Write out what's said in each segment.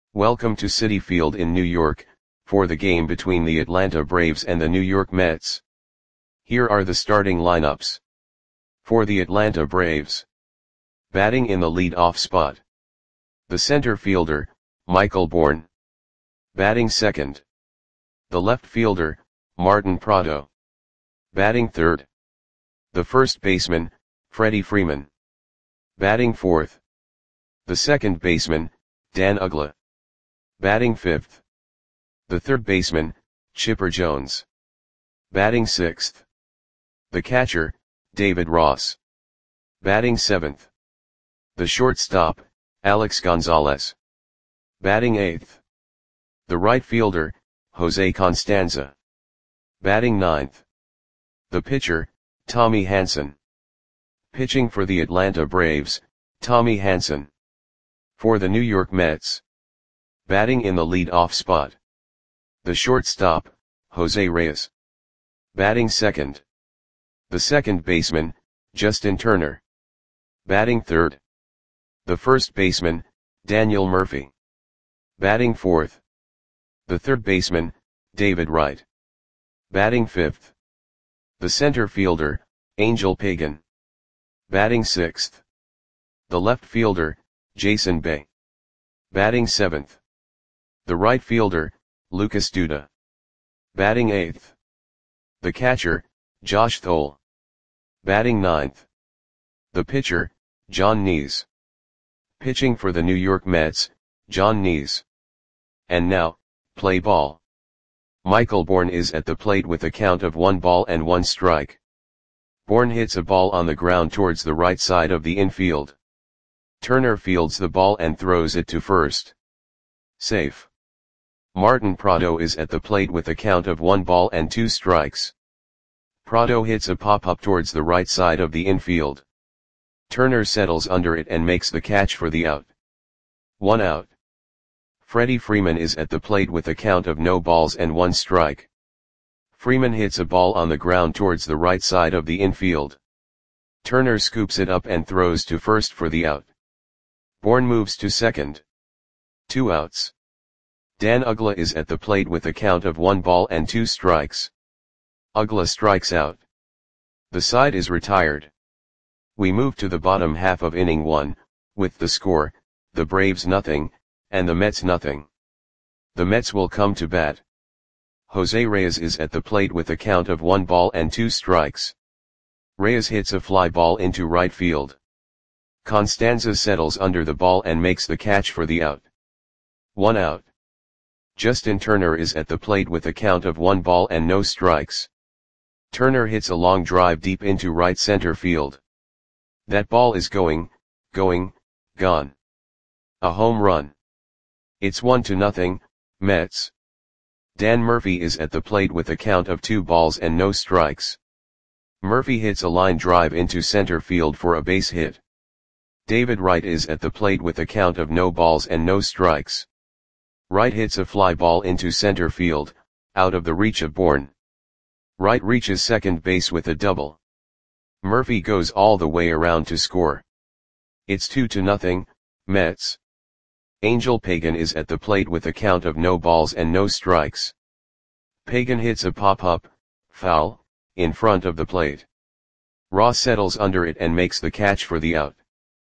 Welcome to Citi Field in New York, for the game between the Atlanta Braves and the New York Mets. Here are the starting lineups. For the Atlanta Braves. Batting in the lead-off spot. The center fielder, Michael Bourn. Batting second. The left fielder, Martin Prado. Batting third. The first baseman, Freddie Freeman. Batting fourth. The second baseman, Dan Uggla. Batting fifth. The third baseman, Chipper Jones. Batting sixth. The catcher, David Ross. Batting seventh. The shortstop, Alex Gonzalez. Batting eighth. The right fielder, Jose Constanza. Batting ninth. The pitcher, Tommy Hanson. Pitching for the Atlanta Braves, Tommy Hanson. For the New York Mets. Batting in the lead-off spot. The shortstop, Jose Reyes. Batting second. The second baseman, Justin Turner. Batting third. The first baseman, Daniel Murphy. Batting fourth. The third baseman, David Wright. Batting fifth. The center fielder, Angel Pagan. Batting sixth. The left fielder, Jason Bay. Batting seventh. The right fielder, Lucas Duda. Batting eighth. The catcher, Josh Thole. Batting ninth. The pitcher, John Nees. Pitching for the New York Mets, John Nees. And now, play ball. Michael Bourn is at the plate with a count of 1-1 strike. Bourn hits a ball on the ground towards the right side of the infield. Turner fields the ball and throws it to first. Safe. Martin Prado is at the plate with a count of 1-2 strikes. Prado hits a pop-up towards the right side of the infield. Turner settles under it and makes the catch for the out. 1 out. Freddie Freeman is at the plate with a count of 0-1 strike. Freeman hits a ball on the ground towards the right side of the infield. Turner scoops it up and throws to first for the out. Bourn moves to second. 2 outs. Dan Uggla is at the plate with a count of 1-2 strikes. Uggla strikes out. The side is retired. We move to the bottom half of inning 1, with the score, the Braves 0, and the Mets 0. The Mets will come to bat. Jose Reyes is at the plate with a count of 1-2 strikes. Reyes hits a fly ball into right field. Constanza settles under the ball and makes the catch for the out. 1 out. Justin Turner is at the plate with a count of 1 ball and no strikes. Turner hits a long drive deep into right center field. That ball is going, gone. A home run. It's 1-0, Mets. Dan Murphy is at the plate with a count of 2 balls and no strikes. Murphy hits a line drive into center field for a base hit. David Wright is at the plate with a count of 0 balls and no strikes. Wright hits a fly ball into center field, out of the reach of Bourn. Wright reaches second base with a double. Murphy goes all the way around to score. It's 2-0, Mets. Angel Pagan is at the plate with a count of 0 balls and no strikes. Pagan hits a pop-up, foul, in front of the plate. Ross settles under it and makes the catch for the out.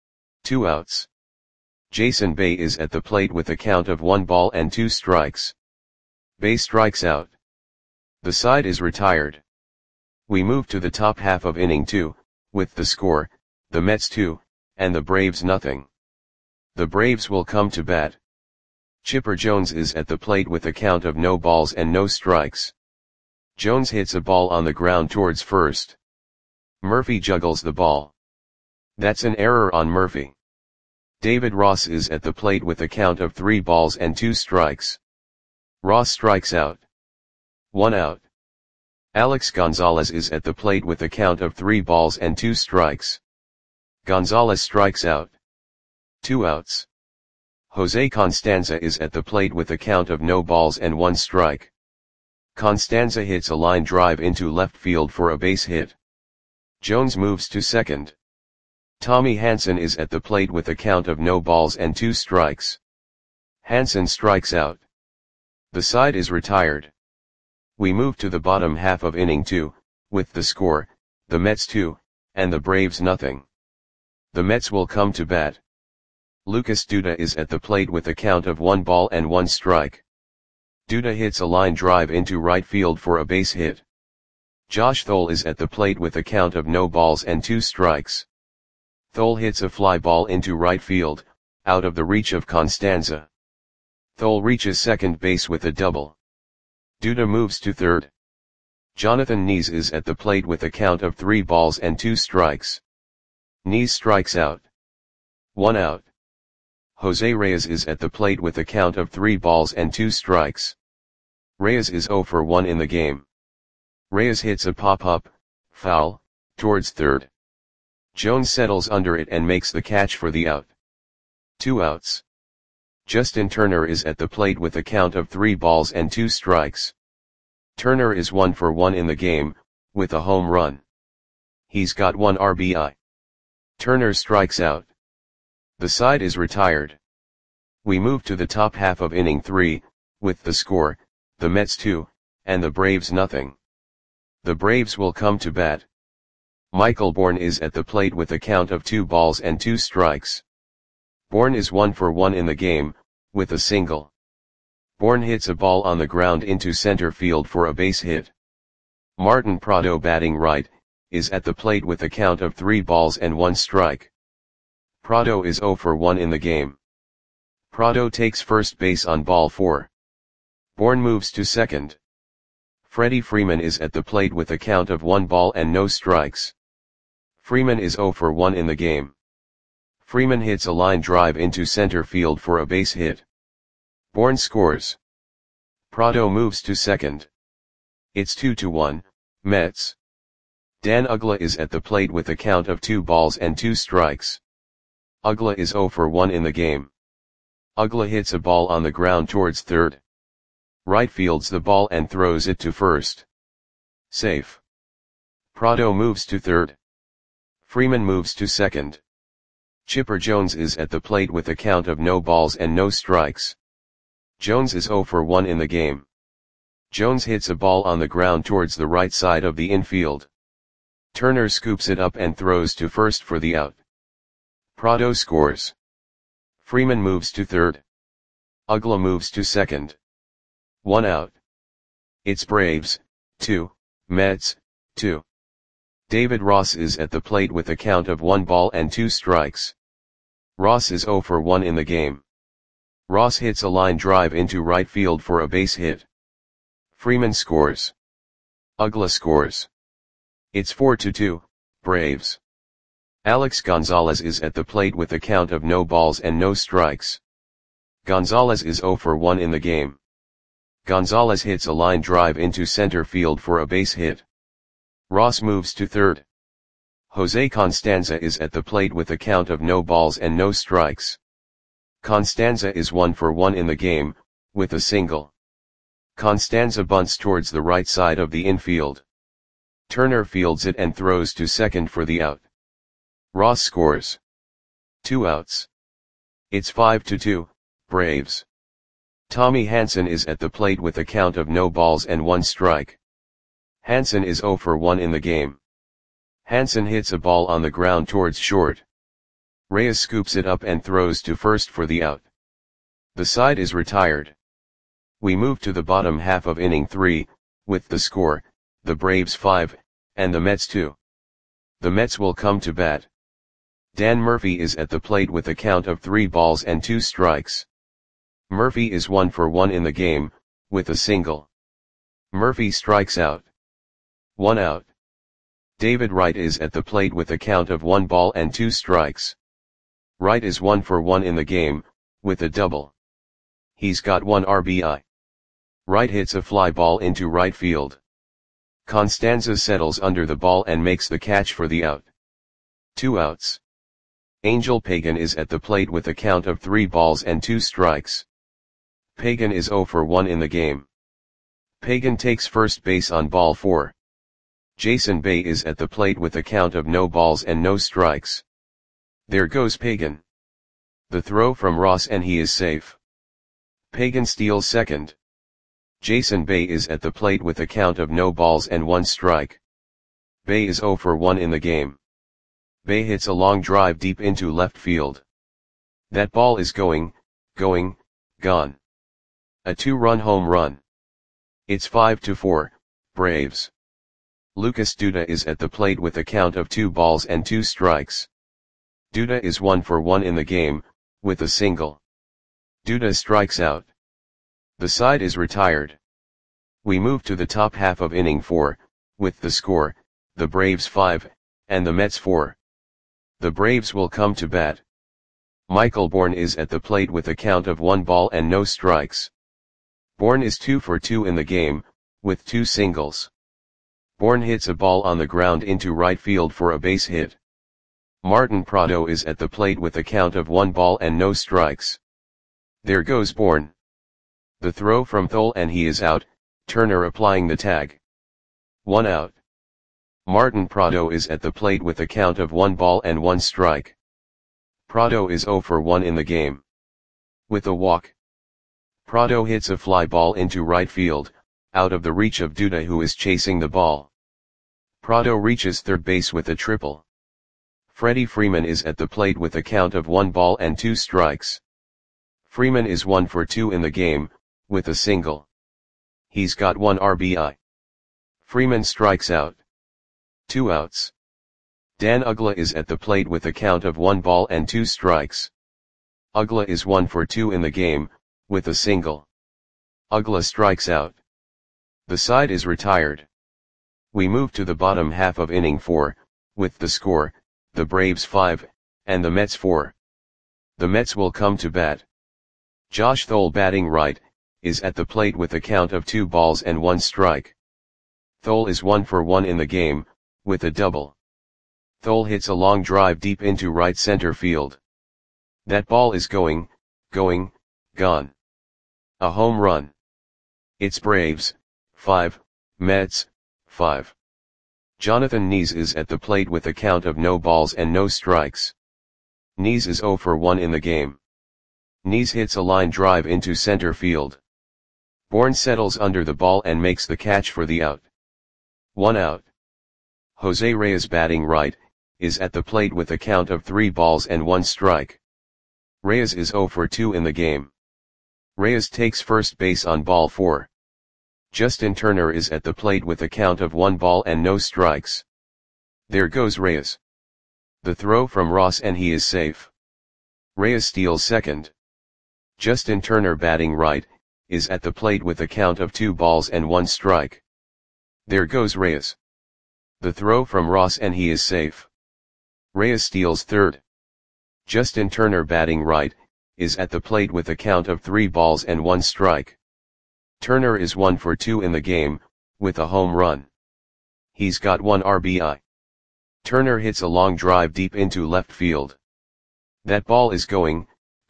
2 outs. Jason Bay is at the plate with a count of 1-2 strikes. Bay strikes out. The side is retired. We move to the top half of inning 2, with the score, the Mets 2, and the Braves 0. The Braves will come to bat. Chipper Jones is at the plate with a count of 0 balls and no strikes. Jones hits a ball on the ground towards first. Murphy juggles the ball. That's an error on Murphy. David Ross is at the plate with a count of 3 balls and 2 strikes. Ross strikes out. 1 out. Alex Gonzalez is at the plate with a count of 3 balls and 2 strikes. Gonzalez strikes out. 2 outs. Jose Constanza is at the plate with a count of 0 balls and 1 strike. Constanza hits a line drive into left field for a base hit. Jones moves to second. Tommy Hanson is at the plate with a count of 0 balls and 2 strikes. Hansen strikes out. The side is retired. We move to the bottom half of inning 2, with the score, the Mets 2, and the Braves nothing. The Mets will come to bat. Lucas Duda is at the plate with a count of 1 ball and 1 strike. Duda hits a line drive into right field for a base hit. Josh Thole is at the plate with a count of no balls and 2 strikes. Thole hits a fly ball into right field, out of the reach of Constanza. Thole reaches second base with a double. Duda moves to third. Jonathan Nees is at the plate with a count of 3 balls and 2 strikes. Nees strikes out. 1 out. Jose Reyes is at the plate with a count of 3 balls and 2 strikes. Reyes is 0 for 1 in the game. Reyes hits a pop-up, foul, towards third. Jones settles under it and makes the catch for the out. 2 outs. Justin Turner is at the plate with a count of 3 balls and 2 strikes. Turner is 1 for 1 in the game, with a home run. He's got 1 RBI. Turner strikes out. The side is retired. We move to the top half of inning 3, with the score, the Mets 2, and the Braves nothing. The Braves will come to bat. Michael Bourne is at the plate with a count of 2 balls and 2 strikes. Bourne is 1 for 1 in the game, with a single. Bourne hits a ball on the ground into center field for a base hit. Martin Prado, batting right, is at the plate with a count of 3 balls and 1 strike. Prado is 0 for 1 in the game. Prado takes first base on ball 4. Bourne moves to second. Freddie Freeman is at the plate with a count of 1 ball and no strikes. Freeman is 0 for 1 in the game. Freeman hits a line drive into center field for a base hit. Bourne scores. Prado moves to second. It's 2-1, Mets. Dan Uggla is at the plate with a count of 2 balls and 2 strikes. Uggla is 0 for 1 in the game. Uggla hits a ball on the ground towards third. Right fields the ball and throws it to first. Safe. Prado moves to third. Freeman moves to second. Chipper Jones is at the plate with a count of no balls and no strikes. Jones is 0 for 1 in the game. Jones hits a ball on the ground towards the right side of the infield. Turner scoops it up and throws to first for the out. Prado scores. Freeman moves to third. Uggla moves to second. 1 out. It's Braves, 2, Mets, 2. David Ross is at the plate with a count of 1 ball and 2 strikes. Ross is 0 for 1 in the game. Ross hits a line drive into right field for a base hit. Freeman scores. Uggla scores. It's 4-2, Braves. Alex Gonzalez is at the plate with a count of no balls and no strikes. Gonzalez is 0 for 1 in the game. Gonzalez hits a line drive into center field for a base hit. Ross moves to third. Jose Constanza is at the plate with a count of no balls and no strikes. Constanza is 1 for 1 in the game, with a single. Constanza bunts towards the right side of the infield. Turner fields it and throws to second for the out. Ross scores. 2 outs. It's 5-2, Braves. Tommy Hansen is at the plate with a count of no balls and 1 strike. Hansen is 0 for 1 in the game. Hansen hits a ball on the ground towards short. Reyes scoops it up and throws to first for the out. The side is retired. We move to the bottom half of inning 3, with the score, the Braves 5, and the Mets 2. The Mets will come to bat. Dan Murphy is at the plate with a count of 3 balls and 2 strikes. Murphy is 1 for 1 in the game, with a single. Murphy strikes out. 1 out. David Wright is at the plate with a count of 1 ball and 2 strikes. Wright is 1 for 1 in the game, with a double. He's got 1 RBI. Wright hits a fly ball into right field. Constanza settles under the ball and makes the catch for the out. 2 outs. Angel Pagan is at the plate with a count of 3 balls and 2 strikes. Pagan is 0 for 1 in the game. Pagan takes first base on ball 4. Jason Bay is at the plate with a count of no balls and no strikes. There goes Pagan. The throw from Ross and he is safe. Pagan steals second. Jason Bay is at the plate with a count of no balls and 1 strike. Bay is 0 for 1 in the game. Bay hits a long drive deep into left field. That ball is going, gone. A 2-run home run. It's 5-4, Braves. Lucas Duda is at the plate with a count of 2 balls and 2 strikes. Duda is 1 for 1 in the game, with a single. Duda strikes out. The side is retired. We move to the top half of inning 4, with the score, the Braves 5, and the Mets 4. The Braves will come to bat. Michael Bourne is at the plate with a count of 1 ball and no strikes. Bourne is 2 for 2 in the game, with 2 singles. Bourne hits a ball on the ground into right field for a base hit. Martin Prado is at the plate with a count of 1 ball and no strikes. There goes Bourne. The throw from Thole and he is out, Turner applying the tag. 1 out. Martin Prado is at the plate with a count of 1 ball and 1 strike. Prado is 0 for 1 in the game. With a walk. Prado hits a fly ball into right field, out of the reach of Duda who is chasing the ball. Prado reaches third base with a triple. Freddie Freeman is at the plate with a count of 1 ball and 2 strikes. Freeman is 1 for 2 in the game, with a single. He's got 1 RBI. Freeman strikes out. 2 outs. Dan Uggla is at the plate with a count of 1 ball and 2 strikes. Uggla is 1 for 2 in the game, with a single. Uggla strikes out. The side is retired. We move to the bottom half of inning 4, with the score, the Braves 5, and the Mets 4. The Mets will come to bat. Josh Thole batting right, is at the plate with a count of 2 balls and 1 strike. Thole is 1 for 1 in the game, with a double. Thole hits a long drive deep into right center field. That ball is going, gone. A home run. It's Braves 5, Mets 5. Jonathan Nees is at the plate with a count of no balls and no strikes. Nees is 0 for 1 in the game. Nees hits a line drive into center field. Bourne settles under the ball and makes the catch for the out. 1 out. Jose Reyes batting right, is at the plate with a count of 3 balls and 1 strike. Reyes is 0 for 2 in the game. Reyes takes first base on ball 4. Justin Turner is at the plate with a count of 1 ball and no strikes. There goes Reyes. The throw from Ross and he is safe. Reyes steals second. Justin Turner batting right, is at the plate with a count of 2 balls and 1 strike. There goes Reyes. The throw from Ross and he is safe. Reyes steals third. Justin Turner batting right, is at the plate with a count of 3 balls and 1 strike. Turner is 1 for 2 in the game, with a home run. He's got 1 RBI. Turner hits a long drive deep into left field. That ball is going,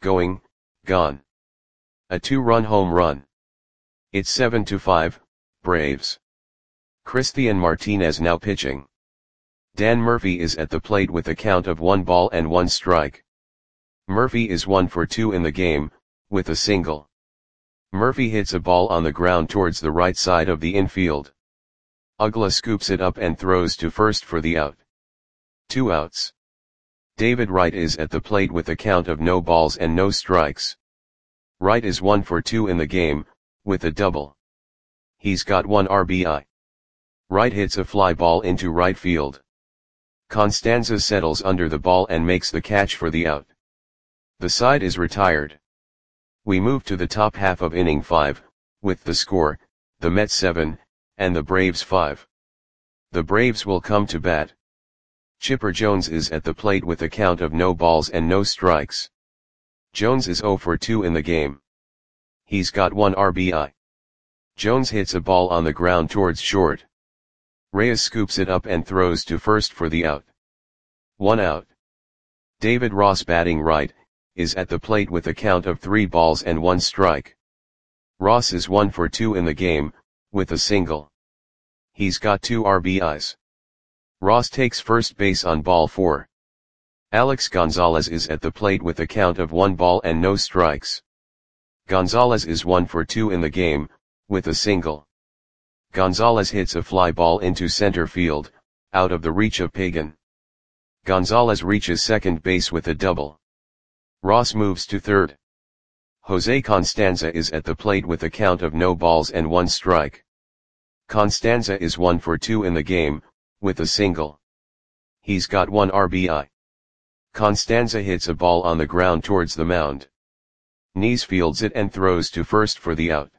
gone. A 2-run home run. It's 7-5, Braves. Christian Martinez now pitching. Dan Murphy is at the plate with a count of 1 ball and 1 strike. Murphy is 1 for 2 in the game, with a single. Murphy hits a ball on the ground towards the right side of the infield. Uggla scoops it up and throws to first for the out. 2 outs. David Wright is at the plate with a count of no balls and no strikes. Wright is 1 for 2 in the game, with a double. He's got 1 RBI. Wright hits a fly ball into right field. Constanza settles under the ball and makes the catch for the out. The side is retired. We move to the top half of inning 5, with the score, the Mets 7, and the Braves 5. The Braves will come to bat. Chipper Jones is at the plate with a count of no balls and no strikes. Jones is 0 for 2 in the game. He's got 1 RBI. Jones hits a ball on the ground towards short. Reyes scoops it up and throws to first for the out. 1 out. David Ross batting right, is at the plate with a count of 3 balls and 1 strike. Ross is 1 for 2 in the game, with a single. He's got 2 RBIs. Ross takes first base on ball 4. Alex Gonzalez is at the plate with a count of 1 ball and no strikes. Gonzalez is 1 for 2 in the game, with a single. Gonzalez hits a fly ball into center field, out of the reach of Pagan. Gonzalez reaches second base with a double. Ross moves to third. Jose Constanza is at the plate with a count of no balls and 1 strike. Constanza is 1 for 2 in the game, with a single. He's got 1 RBI. Constanza hits a ball on the ground towards the mound. Knees fields it and throws to first for the out.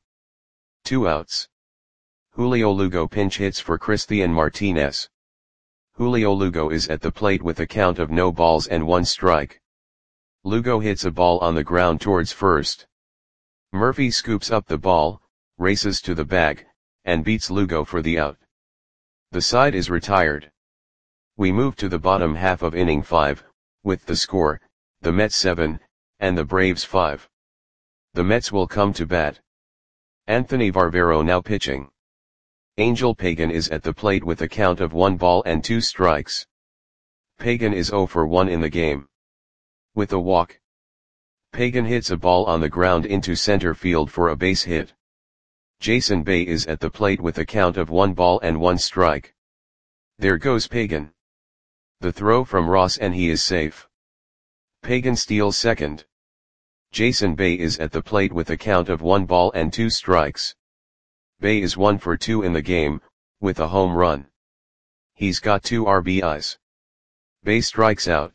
2 outs. Julio Lugo pinch hits for Christian Martinez. Julio Lugo is at the plate with a count of no balls and 1 strike. Lugo hits a ball on the ground towards first. Murphy scoops up the ball, races to the bag, and beats Lugo for the out. The side is retired. We move to the bottom half of inning 5, with the score, the Mets 7, and the Braves 5. The Mets will come to bat. Anthony Barbero now pitching. Angel Pagan is at the plate with a count of 1 ball and 2 strikes. Pagan is 0 for 1 in the game. With a walk. Pagan hits a ball on the ground into center field for a base hit. Jason Bay is at the plate with a count of 1 ball and 1 strike. There goes Pagan. The throw from Ross and he is safe. Pagan steals second. Jason Bay is at the plate with a count of 1 ball and 2 strikes. Bay is 1 for 2 in the game, with a home run. He's got 2 RBIs. Bay strikes out.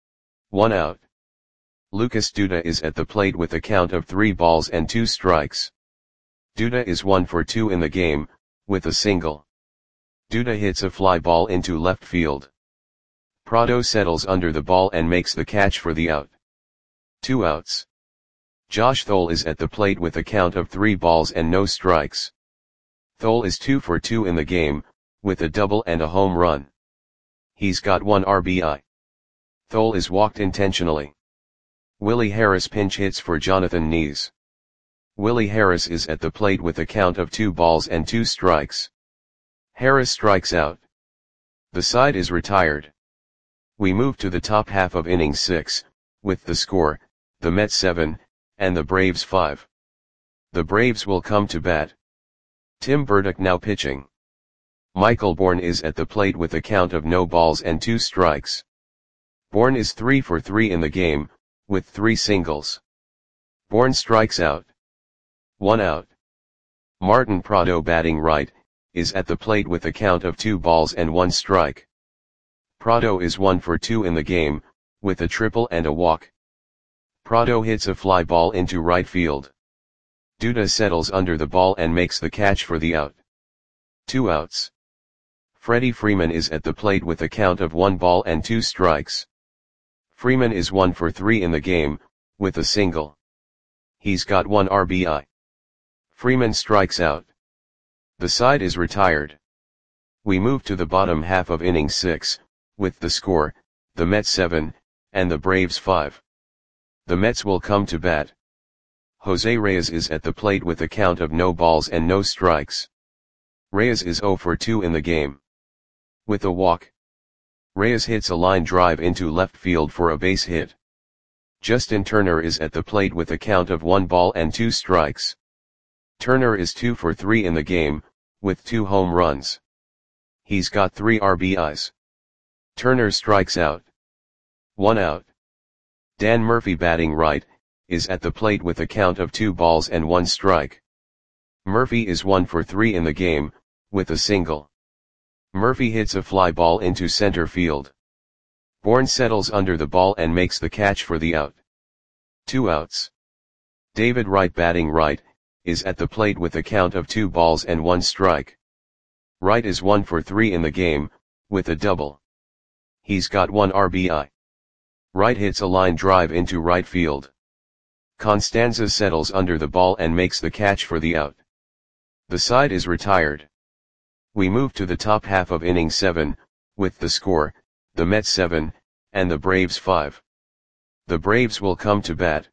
1 out. Lucas Duda is at the plate with a count of 3 balls and 2 strikes. Duda is 1 for 2 in the game, with a single. Duda hits a fly ball into left field. Prado settles under the ball and makes the catch for the out. 2 outs. Josh Thole is at the plate with a count of 3 balls and no strikes. Thole is 2 for 2 in the game, with a double and a home run. He's got 1 RBI. Thole is walked intentionally. Willie Harris pinch hits for Jonathan Knees. Willie Harris is at the plate with a count of 2 balls and 2 strikes. Harris strikes out. The side is retired. We move to the top half of inning 6, with the score, the Mets 7, and the Braves 5. The Braves will come to bat. Tim Burdick now pitching. Michael Bourne is at the plate with a count of no balls and 2 strikes. Bourne is 3 for 3 in the game, with 3 singles. Bourne strikes out. 1 out. Martin Prado batting right, is at the plate with a count of 2 balls and 1 strike. Prado is 1 for 2 in the game, with a triple and a walk. Prado hits a fly ball into right field. Duda settles under the ball and makes the catch for the out. 2 outs. Freddie Freeman is at the plate with a count of 1 ball and 2 strikes. Freeman is 1 for 3 in the game, with a single. He's got 1 RBI. Freeman strikes out. The side is retired. We move to the bottom half of inning 6, with the score, the Mets 7, and the Braves 5. The Mets will come to bat. Jose Reyes is at the plate with a count of no balls and no strikes. Reyes is 0 for 2 in the game. With a walk. Reyes hits a line drive into left field for a base hit. Justin Turner is at the plate with a count of 1 ball and 2 strikes. Turner is 2 for 3 in the game, with 2 home runs. He's got 3 RBIs. Turner strikes out. 1 out. Dan Murphy batting right, is at the plate with a count of 2 balls and 1 strike. Murphy is 1 for 3 in the game, with a single. Murphy hits a fly ball into center field. Bourne settles under the ball and makes the catch for the out. 2 outs. David Wright batting right, is at the plate with a count of 2 balls and 1 strike. Wright is 1 for 3 in the game, with a double. He's got 1 RBI. Wright hits a line drive into right field. Constanza settles under the ball and makes the catch for the out. The side is retired. We move to the top half of inning 7, with the score, the Mets 7, and the Braves 5. The Braves will come to bat.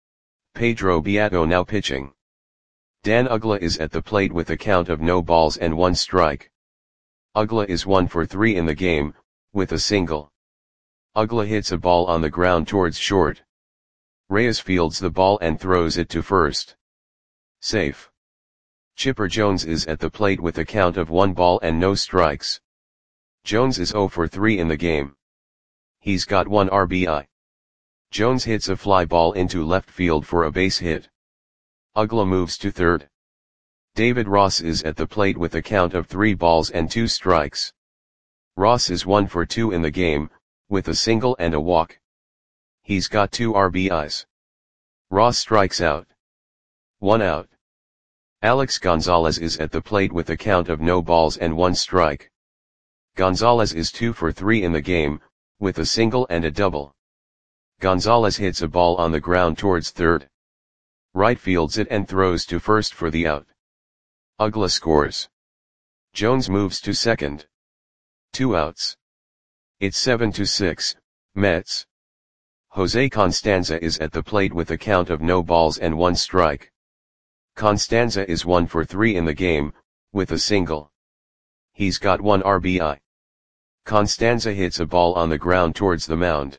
Pedro Beato now pitching. Dan Uggla is at the plate with a count of no balls and 1 strike. Uggla is 1 for 3 in the game, with a single. Uggla hits a ball on the ground towards short. Reyes fields the ball and throws it to first. Safe. Chipper Jones is at the plate with a count of 1 ball and no strikes. Jones is 0 for 3 in the game. He's got 1 RBI. Jones hits a fly ball into left field for a base hit. Uggla moves to third. David Ross is at the plate with a count of 3 balls and 2 strikes. Ross is 1 for 2 in the game, with a single and a walk. He's got 2 RBIs. Ross strikes out. 1 out. Alex Gonzalez is at the plate with a count of no balls and 1 strike. Gonzalez is 2 for 3 in the game, with a single and a double. Gonzalez hits a ball on the ground towards third. Right fields it and throws to first for the out. Uggla scores. Jones moves to second. 2 outs. It's 7-6, Mets. Jose Constanza is at the plate with a count of no balls and 1 strike. Constanza is 1 for 3 in the game, with a single. He's got 1 RBI. Constanza hits a ball on the ground towards the mound.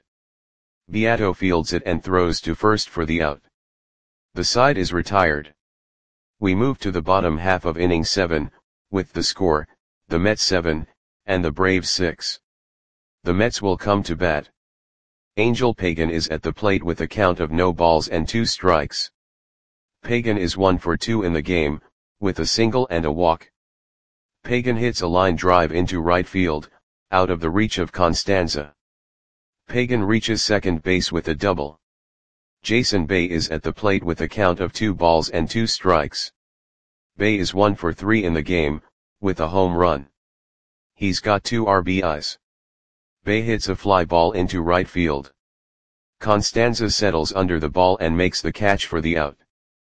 Beato fields it and throws to first for the out. The side is retired. We move to the bottom half of inning 7, with the score, the Mets 7, and the Braves 6. The Mets will come to bat. Angel Pagan is at the plate with a count of no balls and 2 strikes. Pagan is 1 for 2 in the game, with a single and a walk. Pagan hits a line drive into right field, out of the reach of Constanza. Pagan reaches second base with a double. Jason Bay is at the plate with a count of 2 balls and 2 strikes. Bay is 1 for 3 in the game, with a home run. He's got 2 RBIs. Bay hits a fly ball into right field. Constanza settles under the ball and makes the catch for the out.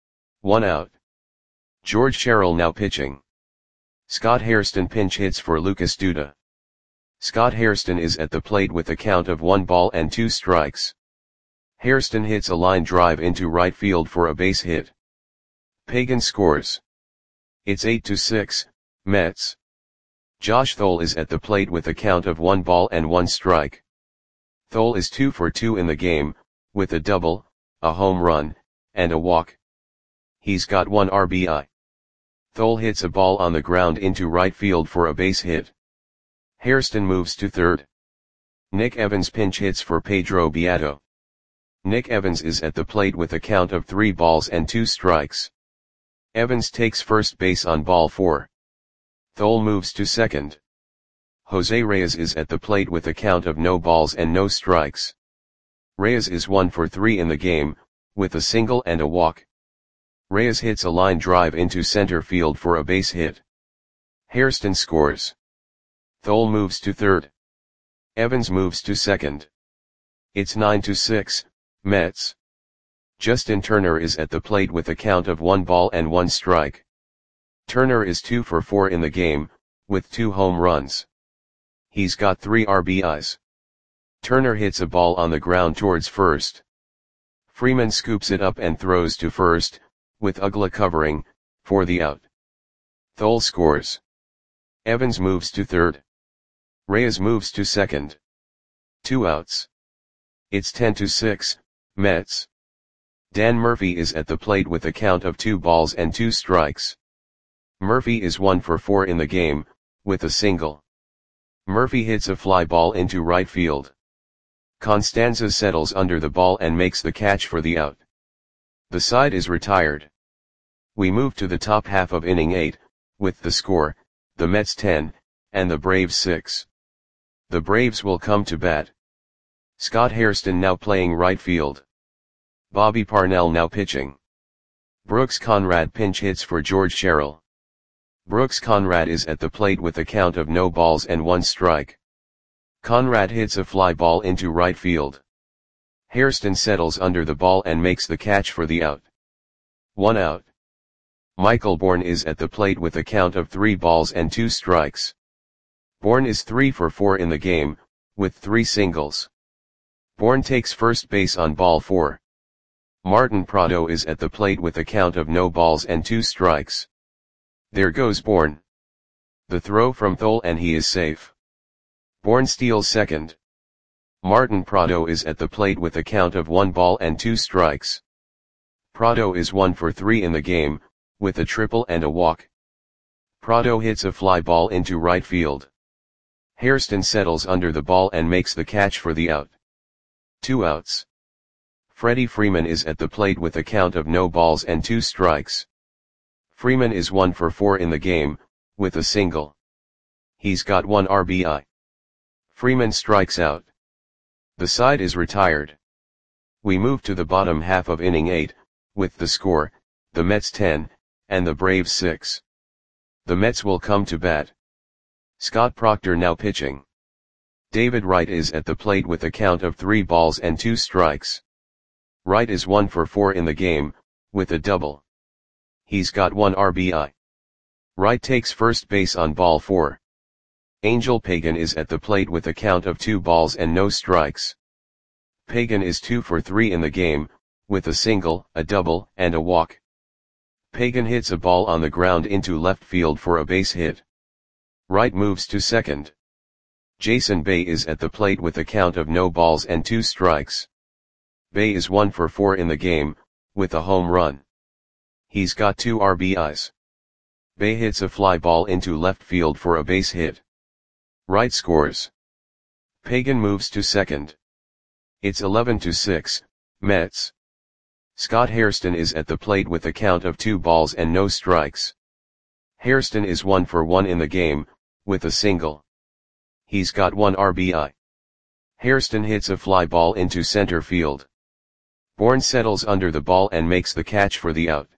1 out. George Sherrill now pitching. Scott Hairston pinch hits for Lucas Duda. Scott Hairston is at the plate with a count of 1 ball and 2 strikes. Hairston hits a line drive into right field for a base hit. Pagan scores. It's 8-6, Mets. Josh Thole is at the plate with a count of 1 ball and 1 strike. Thole is 2 for 2 in the game, with a double, a home run, and a walk. He's got 1 RBI. Thole hits a ball on the ground into right field for a base hit. Hairston moves to third. Nick Evans pinch hits for Pedro Beato. Nick Evans is at the plate with a count of 3 balls and 2 strikes. Evans takes first base on ball 4. Thole moves to second. Jose Reyes is at the plate with a count of no balls and no strikes. Reyes is 1 for 3 in the game, with a single and a walk. Reyes hits a line drive into center field for a base hit. Hairston scores. Thole moves to third. Evans moves to second. It's 9-6, Mets. Justin Turner is at the plate with a count of 1 ball and 1 strike. Turner is 2 for 4 in the game, with 2 home runs. He's got 3 RBIs. Turner hits a ball on the ground towards first. Freeman scoops it up and throws to first, with Uggla covering, for the out. Thole scores. Evans moves to third. Reyes moves to second. 2 outs. It's 10-6, Mets. Dan Murphy is at the plate with a count of 2 balls and 2 strikes. Murphy is 1 for 4 in the game, with a single. Murphy hits a fly ball into right field. Constanza settles under the ball and makes the catch for the out. The side is retired. We move to the top half of inning 8, with the score, the Mets 10, and the Braves 6. The Braves will come to bat. Scott Hairston now playing right field. Bobby Parnell now pitching. Brooks Conrad pinch hits for George Sherrill. Brooks Conrad is at the plate with a count of no balls and 1 strike. Conrad hits a fly ball into right field. Hairston settles under the ball and makes the catch for the out. 1 out. Michael Bourne is at the plate with a count of 3 balls and 2 strikes. Bourne is 3 for 4 in the game, with 3 singles. Bourne takes first base on ball 4. Martin Prado is at the plate with a count of no balls and 2 strikes. There goes Bourne. The throw from Thole and he is safe. Bourne steals second. Martin Prado is at the plate with a count of 1 ball and 2 strikes. Prado is 1 for 3 in the game, with a triple and a walk. Prado hits a fly ball into right field. Hairston settles under the ball and makes the catch for the out. 2 outs. Freddie Freeman is at the plate with a count of no balls and 2 strikes. Freeman is 1 for 4 in the game, with a single. He's got 1 RBI. Freeman strikes out. The side is retired. We move to the bottom half of inning 8, with the score, the Mets 10, and the Braves 6. The Mets will come to bat. Scott Proctor now pitching. David Wright is at the plate with a count of 3 balls and 2 strikes. Wright is 1 for 4 in the game, with a double. He's got 1 RBI. Wright takes first base on ball 4. Angel Pagan is at the plate with a count of 2 balls and no strikes. Pagan is 2 for 3 in the game, with a single, a double, and a walk. Pagan hits a ball on the ground into left field for a base hit. Wright moves to second. Jason Bay is at the plate with a count of no balls and 2 strikes. Bay is 1 for 4 in the game, with a home run. He's got 2 RBIs. Bay hits a fly ball into left field for a base hit. Wright scores. Pagan moves to second. It's 11-6, Mets. Scott Hairston is at the plate with a count of 2 balls and no strikes. Hairston is 1 for 1 in the game, with a single. He's got 1 RBI. Hairston hits a fly ball into center field. Bourne settles under the ball and makes the catch for the out.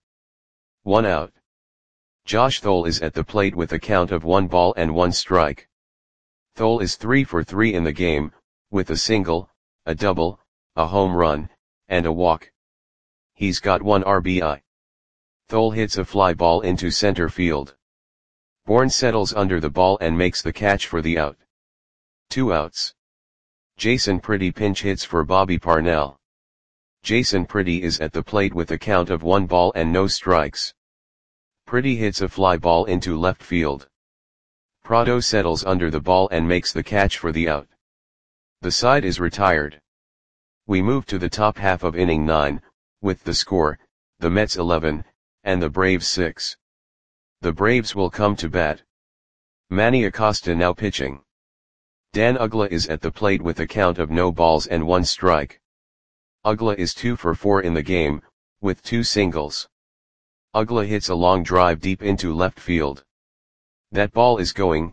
1 out. Josh Thole is at the plate with a count of 1 ball and 1 strike. Thole is 3 for 3 in the game, with a single, a double, a home run, and a walk. He's got 1 RBI. Thole hits a fly ball into center field. Bourne settles under the ball and makes the catch for the out. 2 outs. Jason Pretty pinch hits for Bobby Parnell. Jason Pretty is at the plate with a count of 1 ball and no strikes. Pretty hits a fly ball into left field. Prado settles under the ball and makes the catch for the out. The side is retired. We move to the top half of inning 9, with the score, the Mets 11, and the Braves 6. The Braves will come to bat. Manny Acosta now pitching. Dan Uggla is at the plate with a count of no balls and 1 strike. Uggla is 2 for 4 in the game, with 2 singles. Uggla hits a long drive deep into left field. That ball is going,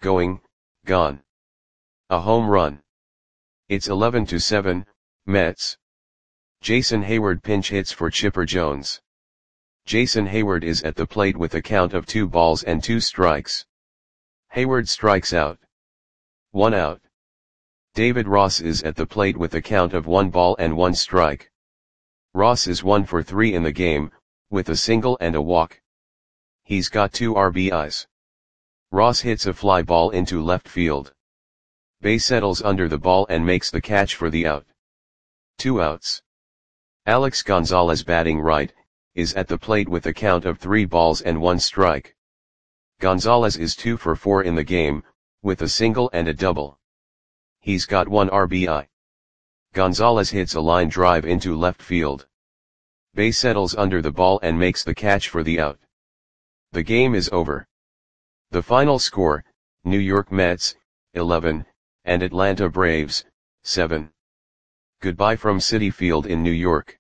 gone. A home run. It's 11-7, Mets. Jason Hayward pinch hits for Chipper Jones. Jason Hayward is at the plate with a count of 2 balls and 2 strikes. Hayward strikes out. 1 out. David Ross is at the plate with a count of 1 ball and 1 strike. Ross is 1 for 3 in the game, with a single and a walk. He's got 2 RBIs. Ross hits a fly ball into left field. Bay settles under the ball and makes the catch for the out. 2 outs. Alex Gonzalez batting right, is at the plate with a count of 3 balls and 1 strike. Gonzalez is 2 for 4 in the game, with a single and a double. He's got 1 RBI. Gonzalez hits a line drive into left field. Bay settles under the ball and makes the catch for the out. The game is over. The final score, New York Mets, 11, and Atlanta Braves, 7. Goodbye from Citi Field in New York.